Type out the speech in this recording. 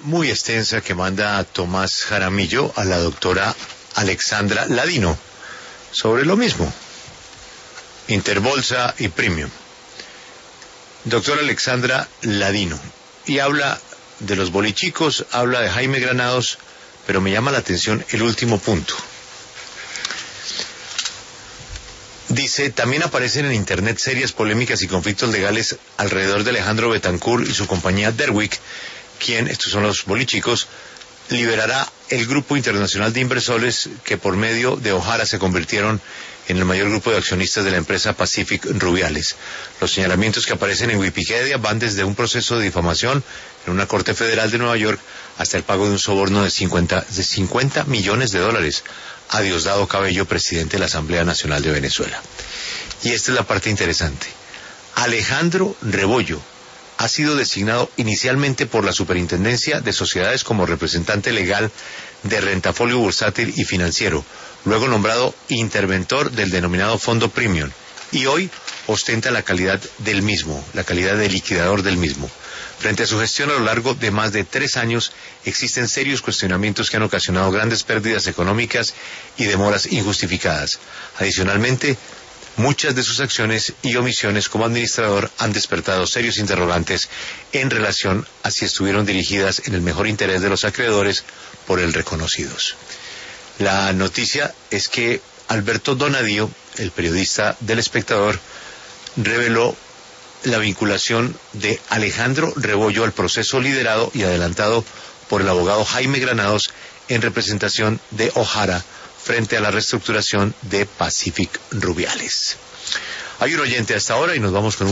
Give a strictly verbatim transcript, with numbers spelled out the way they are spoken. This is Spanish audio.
muy extensa que manda Tomás Jaramillo a la doctora Alexandra Ladino sobre lo mismo, Interbolsa y Premium. Doctora Alexandra Ladino, y habla de los bolichicos, habla de Jaime Granados, pero me llama la atención el último punto. Dice, también aparecen en Internet serias polémicas y conflictos legales alrededor de Alejandro Betancourt y su compañía Derwick, quien, estos son los bolichicos, liberará el grupo internacional de inversores que por medio de Ojara se convirtieron en el mayor grupo de accionistas de la empresa Pacific Rubiales. Los señalamientos que aparecen en Wikipedia van desde un proceso de difamación en una corte federal de Nueva York hasta el pago de un soborno de cincuenta, de cincuenta millones de dólares a Diosdado Cabello, presidente de la Asamblea Nacional de Venezuela. Y esta es la parte interesante. Alejandro Rebollo ha sido designado inicialmente por la Superintendencia de Sociedades como representante legal de Rentafolio Bursátil y Financiero, luego nombrado interventor del denominado Fondo Premium, y hoy ostenta la calidad del mismo, la calidad de liquidador del mismo. Frente a su gestión a lo largo de más de tres años, existen serios cuestionamientos que han ocasionado grandes pérdidas económicas y demoras injustificadas. Adicionalmente, muchas de sus acciones y omisiones como administrador han despertado serios interrogantes en relación a si estuvieron dirigidas en el mejor interés de los acreedores por el reconocidos. La noticia es que Alberto Donadío, el periodista del Espectador, reveló la vinculación de Alejandro Rebollo al proceso liderado y adelantado por el abogado Jaime Granados en representación de Ojara frente a la reestructuración de Pacific Rubiales. Hay un oyente hasta ahora y nos vamos con un